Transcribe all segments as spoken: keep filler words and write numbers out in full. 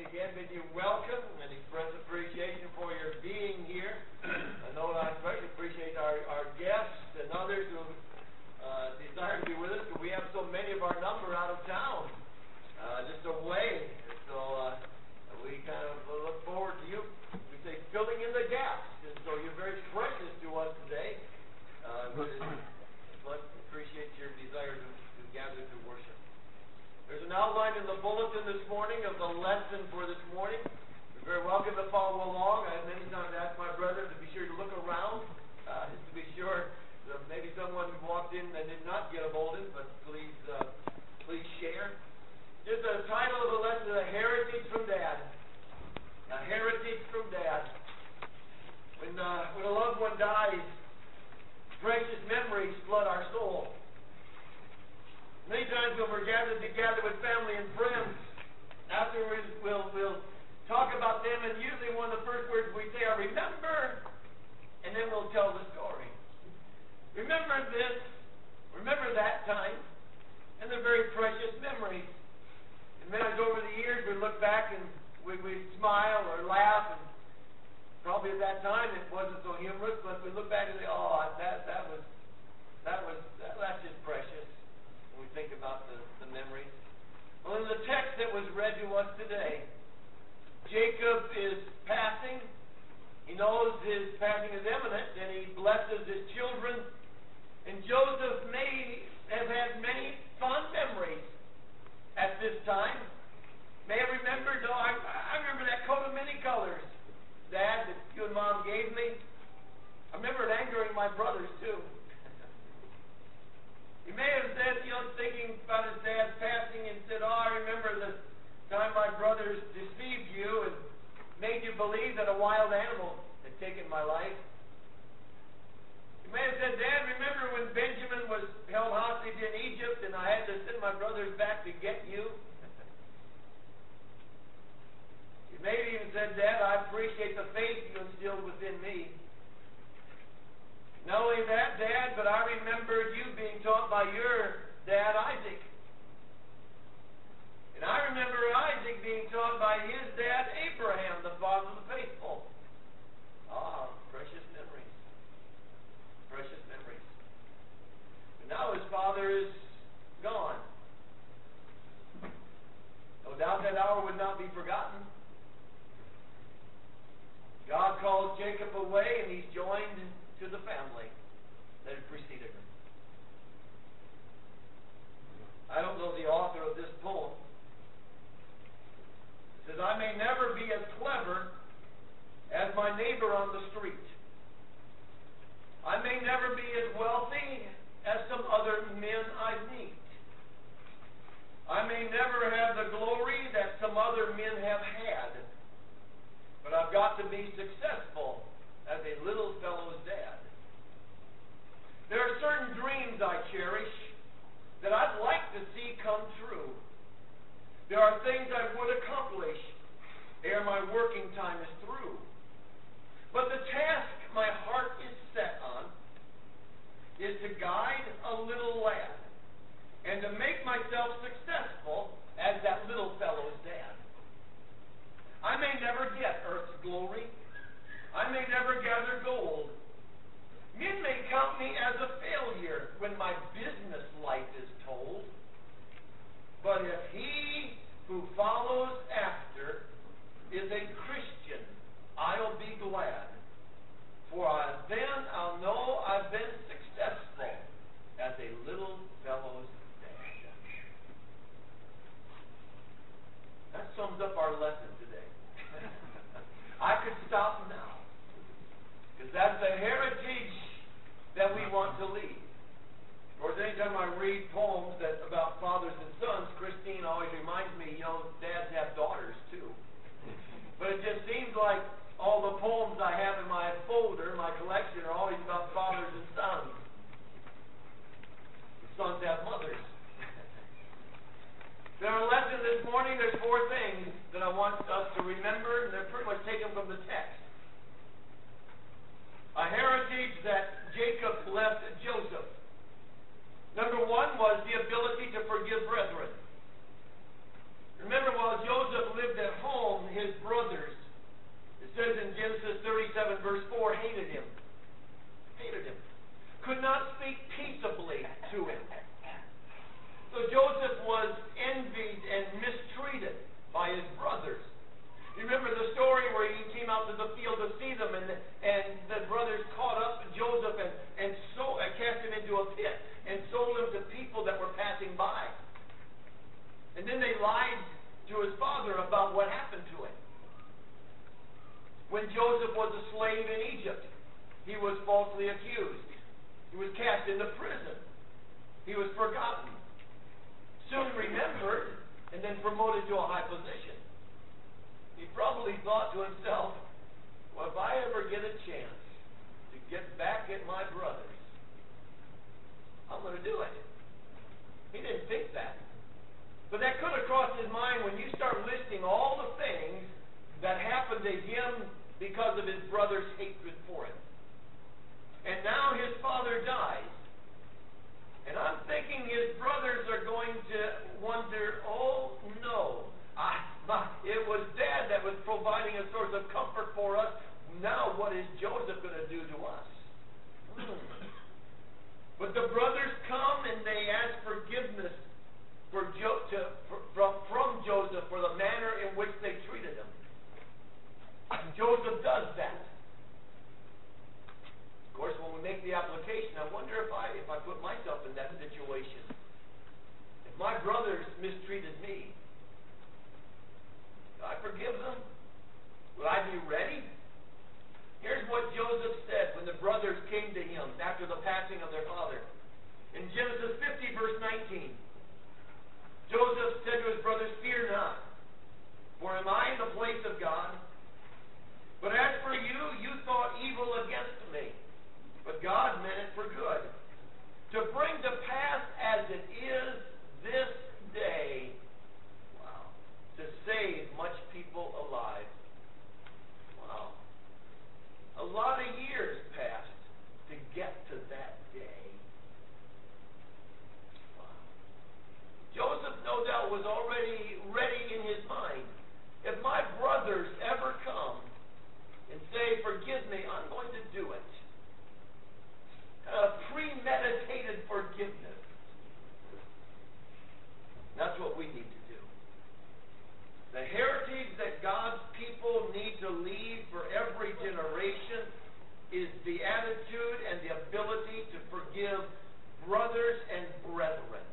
again bid you welcome and express appreciation for your being here. I know I especially appreciate our, our guests and others who uh, desire to be with us, because we have so many of our number out of town, uh, just away. And so uh, we kind of look forward to you. We say filling in the gaps. And so you're very precious to us today. Uh, but appreciate your desire to, to gather to worship. There's an outline in the bulletin this morning of the lesson for this morning. You're very welcome to follow along. I have many times asked my brother to be sure to look around, uh, to be sure that maybe someone walked in and did not get a bulletin, but please, uh, please share. Just the title of the lesson: A Heritage from Dad. A Heritage from Dad. When, uh, when a loved one dies, precious memories flood our soul. Many times when we're gathered together with family and friends, afterwards we'll, we'll talk about them, and usually one of the first words we say are "remember," and then we'll tell the story. Remember this, remember that time, and they're very precious memories. And many times over the years we look back and we, we smile or laugh, and probably at that time it wasn't so humorous, but we look back and say, oh, that, that was, that was, that, that's just precious. We think about the, the memories. Well, in the text that was read to us today, Jacob is passing. He knows his passing is imminent, and he blesses his children. And Joseph may have had many fond memories at this time. May have remembered, oh, I, I remember that coat of many colors, Dad, that you and Mom gave me. I remember it angering my brothers, too. He may have said, you know, thinking about his dad's passing, and said, oh, I remember the time my brothers deceived you and made you believe that a wild animal had taken my life. He may have said, Dad, remember when Benjamin was held hostage in Egypt and I had to send my brothers back to get you? He may have even said, Dad, I appreciate the faith you instilled within me. Not only that, Dad, but I remembered you being taught by your dad, Isaac. And I remember Isaac being taught by his dad, Abraham, the father of the faithful. Ah, precious memories. Precious memories. And now his father is gone. No doubt that hour would not be forgotten. God calls Jacob away, and he's joined to the family that had preceded him. I don't know the author of this poem. It says, I may never be as clever as my neighbor on the street. I may never be as wealthy as some other men I meet. I may never have the glory that some other men have had. But I've got to be successful as a little fellow's dad. There are certain dreams I cherish that I'd like to see come true. There are things I would accomplish ere my working time is through. But the task my heart is set on is to guide a little lad and to make myself successful as that little fellow's dad. I may never get earth's glory. I may never gather gold. Men may count me as a failure when my business life is told. But if he who follows after is a Christian, I'll be glad. For I, then I'll know I've been successful as a little fellow's dad. That sums up our lesson today. I could stop now, because that's the heritage that we want to leave. Of course, anytime I read poems that about fathers and sons, Christine always reminds me, you know, dads have daughters too. But it just seems like all the poems I have in my folder, my collection, are always about fathers and sons. The sons have mothers. In our lesson this morning, there's four things that I want us to remember, and they're pretty much taken from the text. A heritage that Jacob left Joseph. Number one was the ability to forgive brethren. Remember, while Joseph lived at home, He was falsely accused. He was cast into prison. He was forgotten. Soon remembered, and then promoted to a high position. He probably thought to himself, well, if I ever get a chance to get back at my brothers, I'm going to do it. He didn't think that. But that could have crossed his mind when you start listing all the things that happened to him because of his brother's hatred for him. And now his father dies. And I'm thinking his brothers are going to wonder, oh no, I, my, it was Dad that was providing a source of comfort for us. Now what is Joseph going to do to us? Hmm. But the brothers come and they ask forgiveness for jo- to, for, from, from Joseph for the manner in which they treated him. And Joseph does that. Of course, when we make the application, I wonder if I if I put myself in that situation. If my brothers mistreated me, do I forgive them? Will I be ready? Here's what Joseph said when the brothers came to him after the passing of their father. In Genesis fifty, verse nineteen, Joseph said to his brothers, "Fear not, for am I in the place of God? But as for you, you thought evil against me, but God meant it for good, to bring to pass as it is this day, wow, to save much people alive." Wow. A lot of years passed to get to that day. Wow. Joseph, no doubt, was already ready in his mind. If my brothers ever come and say, "Forgive me," I'm going to do it. A premeditated forgiveness. That's what we need to do. The heritage that God's people need to leave for every generation is the attitude and the ability to forgive brothers and brethren.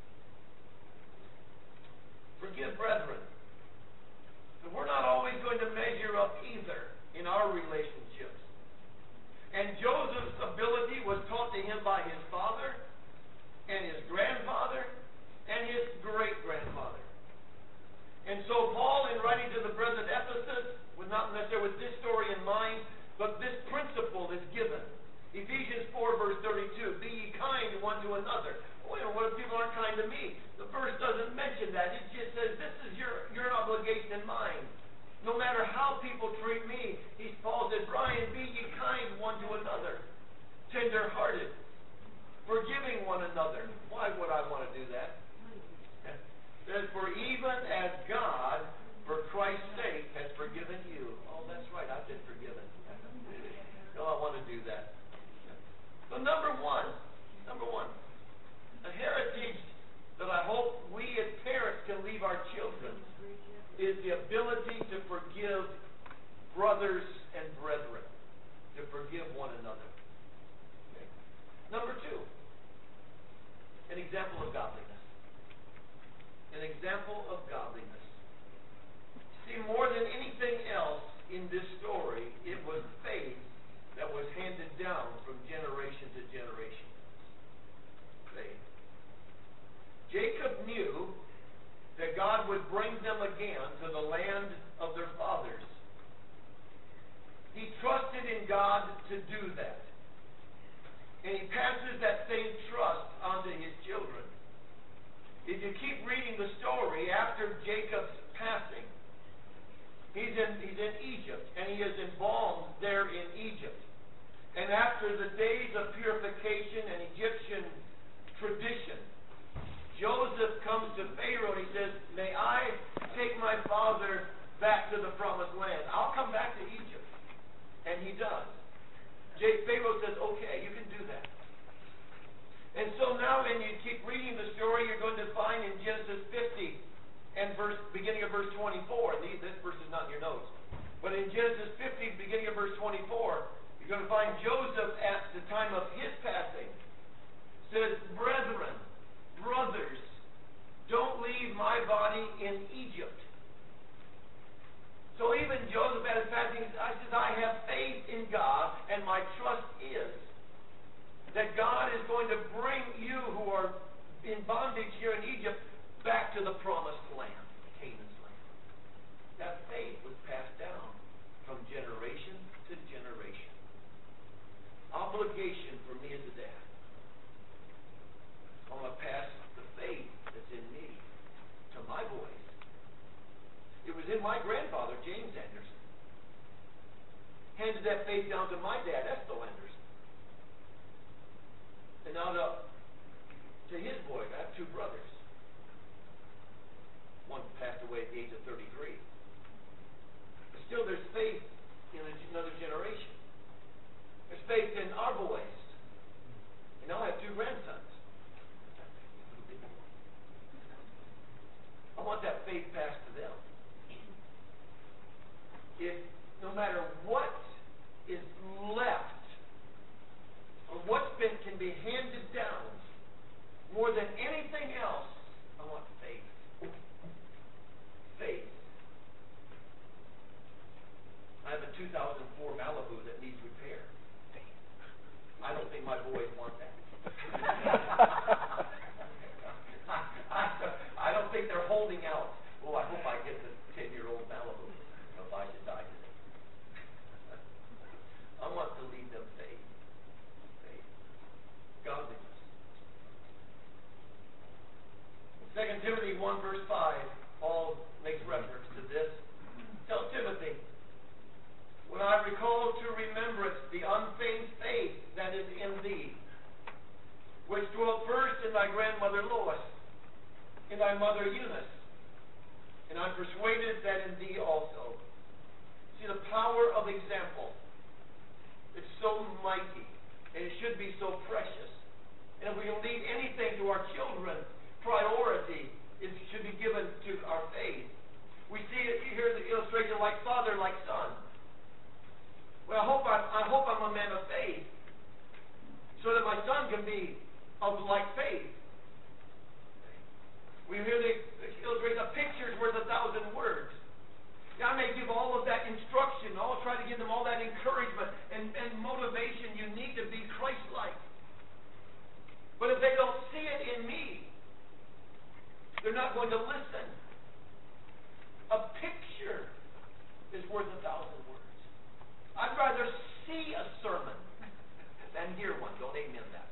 Forgive brethren. So we're not always going to measure up either in our relationships. And Joseph's ability was taught to him by his father and his grandfather and his great-grandfather. And so Paul, in writing to the brethren at Ephesus, was not necessarily with this story in mind, but this principle is given. Ephesians four, verse thirty-two, "Be ye kind one to another." Wait a minute, what if people aren't kind to me? The verse doesn't mention that. It just says this is your, your obligation and mine. No matter how people treat me, he, Paul said, "Brian, be ye kind one to another, tender-hearted, forgiving one another." Why would I want to do that? It says, "For even as God, for Christ's sake, has forgiven you." Oh, that's right, I've been forgiven. No, I want to do that. So number one, number one, a heritage that I hope we as parents can leave our children is the ability to forgive brothers and brethren, to forgive one another. Okay. Number two, an example of godliness. An example of godliness. See, more than anything else in this story, it was faith that was handed down from generation to generation. Faith. Jacob knew that God would bring them again to the land of their fathers. He trusted in God to do that. And he passes that same trust on to his children. If you keep reading the story, after Jacob's passing, he's in, he's in Egypt, and he is embalmed there in Egypt. And after the days of purification and Egyptian tradition, Joseph comes to Pharaoh and he says, "May I take my father back to the promised land? I'll come back to Egypt." And he does. Pharaoh says, "Okay, you can do that." And so now when you keep reading the story, you're going to find in Genesis fifty and verse, beginning of verse twenty-four, and these, this verse is not in your notes, but in Genesis fifty, beginning of verse twenty-four, you're going to find Joseph at the time of his passing says, "Brethren, brothers, don't leave my body in Egypt." So even Joseph at his passing, I says, I have faith in God, and my trust is that God is going to bring you who are in bondage here in Egypt back to the promised land, Canaan's land. That faith was passed down from generation to generation. Obligation for me as a dad. I'm going to pass the faith that's in me to my boys. It was in my grandfather, James Anderson. Handed that faith down to my dad, Estill Anderson. And now to, to his boys. I have two brothers. One passed away at the age of thirty-three. But still there's faith in another generation. There's faith in our boys. And now I have two grandsons. I want that faith passed to them. If no matter what is left, or what's been can be handed down, more than anything else, I want faith. Faith. I have a two thousand four Malibu that needs repair. I don't think my boys want that. I, I, I don't think they're holding out. Oh, I hope I get this ten-year-old Malibu if I should die today. I want to lead them faith. Faith. Godliness. Second Timothy one verse five, Paul makes reference to this. Tell Timothy, when I recall to remembrance the unfeigned faith that is in thee, which dwelt first in thy grandmother Lois, in thy mother Eunice, and I'm persuaded that in thee also. See, the power of example. It's so mighty, and it should be so precious. And if we can leave anything to our children, priority is should be given to our faith. We see it here the illustration like father, like son. Well, I hope I'm, I hope I'm a man of faith, so that my son can be of like faith. We hear the illustration, a picture's worth a thousand words. I may give all of that instruction. I'll try to give them all that encouragement and, and motivation you need to be Christ-like. But if they don't see it in me, they're not going to listen. A picture is worth a thousand words. I'd rather see a sermon than hear one. Don't amen that.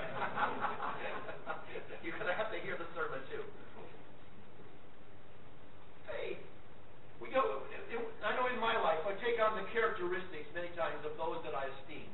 You're going to have to hear the sermon too. Faith. We go, I know in my life, I take on the characteristics many times of those that I esteem.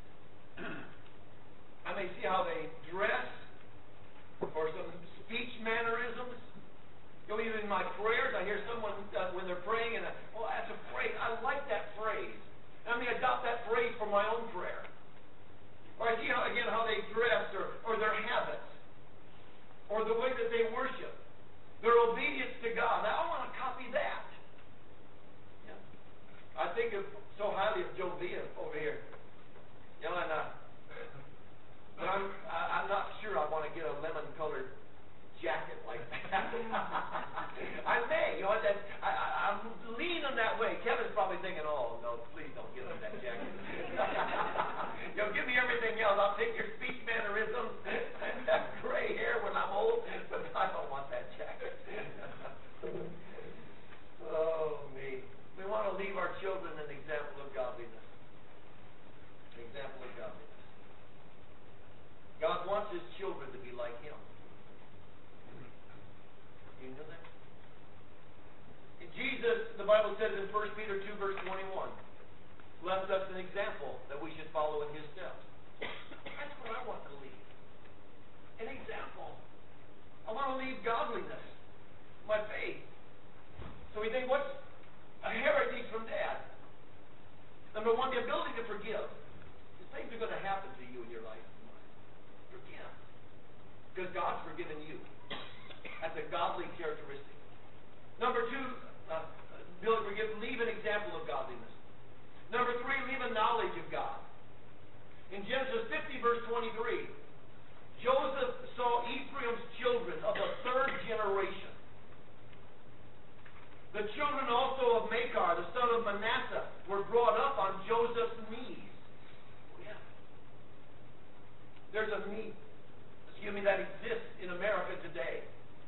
I may see how they dress, or some speech mannerisms. You know, even in my prayers, I hear someone, uh, when they're praying, and, I, oh, that's a phrase. I like that phrase. And I may adopt that phrase for my own prayer. Or I see, how, again, how they dress, or, or their habits, or the way that they worship, their obedience to God. Now, I want to copy that. I think of so highly of Joe Villa over here. You know, and uh, but I'm I, I'm not sure I want to get a lemon-colored jacket like that. I may, you know, that I, I, I'm leaning that way. Kevin's probably thinking, "Oh no, please don't give him that jacket." You know, give me everything else. I'll take your speech mannerisms and that gray hair when I'm old, but I don't want that jacket. Oh me. We want to leave our children an example of godliness. An example of godliness. God wants His children to be like Him. You know that? And Jesus, the Bible says in First Peter two, verse twenty-one, left us an example that we should follow in His steps. That's what I want to leave. An example. I want to leave godliness, my faith. So we think, what's a heritage from Dad? Number one, the ability to forgive. Things are going to happen to you in your life. Forgive. Because God's forgiven you. That's a godly characteristic. Number two, uh, ability to forgive. Leave an example of godliness. Number three, leave a knowledge of God. In Genesis fifty, verse twenty-three, Joseph saw Ephraim's children of the third generation. The children also of Machir, the son of Manasseh, were brought up on Joseph's knees. There's a need, excuse me, that exists in America today,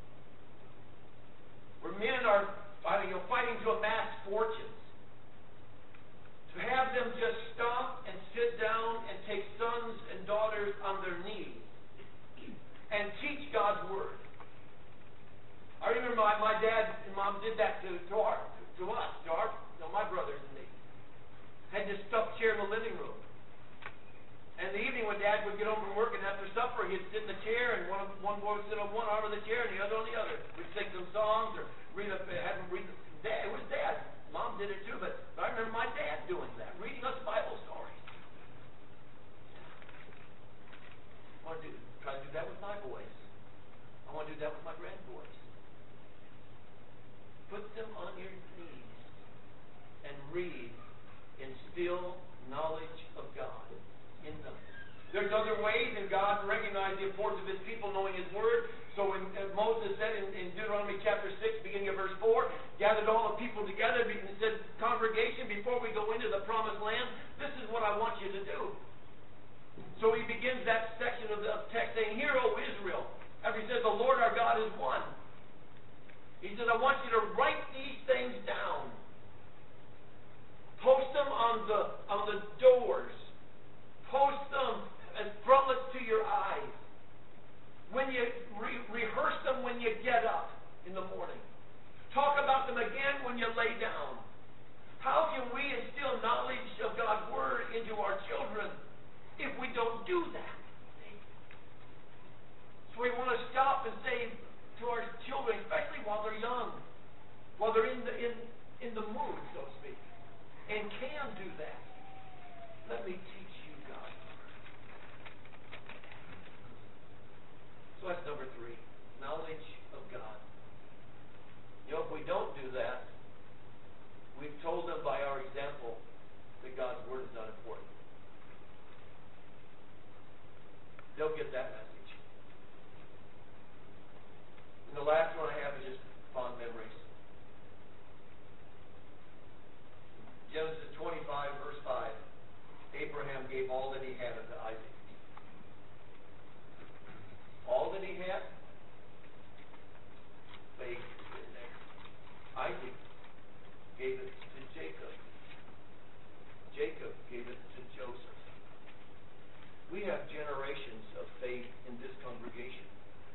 where men are, you know, fighting to amass fortunes. To have them just stop and sit down and take sons and daughters on their knees and teach God's Word. I remember my, my dad and mom did that to, to, our, to us, to our, you know, my brothers and me. Had this stuffed chair in the living room. And in the evening when Dad would get home from work and after supper, he'd sit in the chair and one, of, one boy would sit on one arm of the chair and the other on the other. We'd sing some songs or read a, have him read. Dad, it was Dad. Mom did it too, but, but I remember my dad doing that, reading us Bible stories. I want to do, try to do that with my boys. I want to do that with my grandboys. Put them on your knees and read, instill knowledge of God in them. There's other ways, and God recognized the importance of His people knowing His Word. So when uh, Moses said in, in Deuteronomy chapter six, beginning of verse four, gathered all the people together and said, congregation, before we go into the promised land, this is what I want you to do. So he begins that section of the text saying, Hear, O Israel. After he says, the Lord our God is one. He says, I want you to write these things down. Post them on the, on the doors. Post them as frontlets to your eyes. When you re- rehearse them when you get up in the morning. Talk about them again when you lay down. How can we instill knowledge of God's Word into our children if we don't do that? So we want to stop and say to our children, especially while they're young, while they're in the in, in the mood, so to speak, and can do that. Let me teach you God's Word. So that's number three, knowledge of God. You know, if we don't do that, we've told them by our example that God's Word is not important. They'll get that message. And the last one I have is just fond memories. Genesis twenty-five, verse five. Abraham gave all that he had unto Isaac. All that he had? Faith is in there. Isaac gave it to Jacob. Jacob gave it to Joseph. We have generations of faith in this congregation.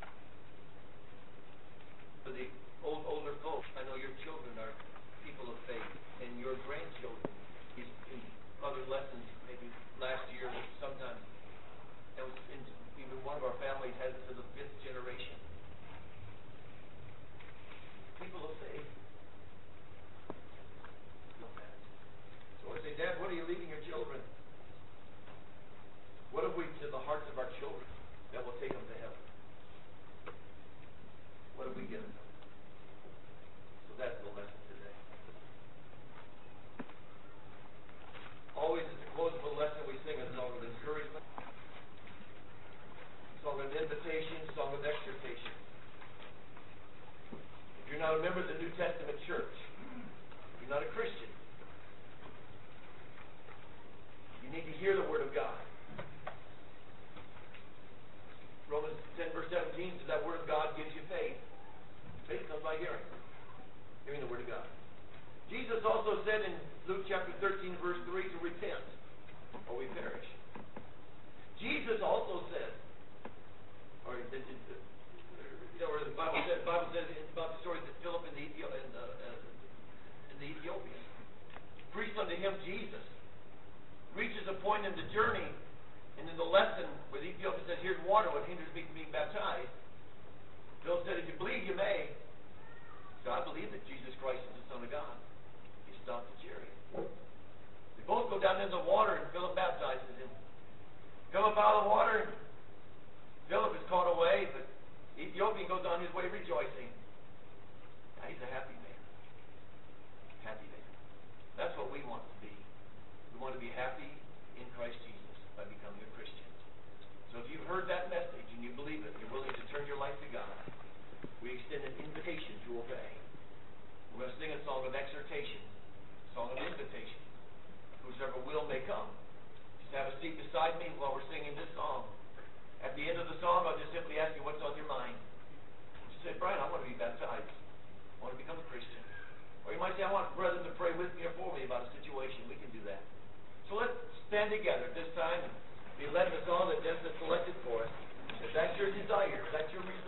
For the old, older folks, I know your children are people of faith, and your grandchildren. In, in other lessons, maybe last year, sometimes, that was in, even one of our families has it to the fifth generation. People of faith. So I say, Dad, what are you leaving your children? What have we to the hearts of our children that will take them to heaven? What have we given them? So that's the lesson today. Always at the close of a lesson we sing a song of encouragement, song of invitation, song of exhortation. If you're not a member of the New Testament church, you're not a Christian, you need to hear the Word of God. Romans ten, verse seventeen says that Word of God gives you faith. Faith comes by hearing. Hearing the Word of God. Jesus also said in Luke chapter thirteen, verse three, to repent, or we perish. Jesus also said, or, it, it, it, or the Bible says, Bible says it's about the story that Philip and the, Ethio- and, uh, uh, and the Ethiopian preached unto him Jesus. Reaches a point in the journey, and in the lesson where the Ethiopian says, here's water, what hinders me from being baptized? Philip said, if you believe, you may. So I believe that Jesus Christ is the Son of God. He stopped the chariot. They both go down into the water, and Philip baptizes him. Philip out of the water. Philip is caught away, but the Ethiopian goes on his way rejoicing. Now he's a happy man. Happy man. That's what we want to be. We want to be happy in Christ Jesus by becoming a Christian. So if you've heard that message and you believe it, and you're willing to turn your life to God, we extend an invitation to obey. We're going to sing a song of exhortation, a song of invitation. Whosoever will may come. Just have a seat beside me while we're singing this song. At the end of the song, I'll just simply ask you what's on your mind. You say, Brian, I want to be baptized. I want to become a Christian. Or you might say, I want brethren to pray with me or for me about a situation. We can do that. So let's stand together at this time and be led in the song that Jess has selected for us. If that's your desire, if that's your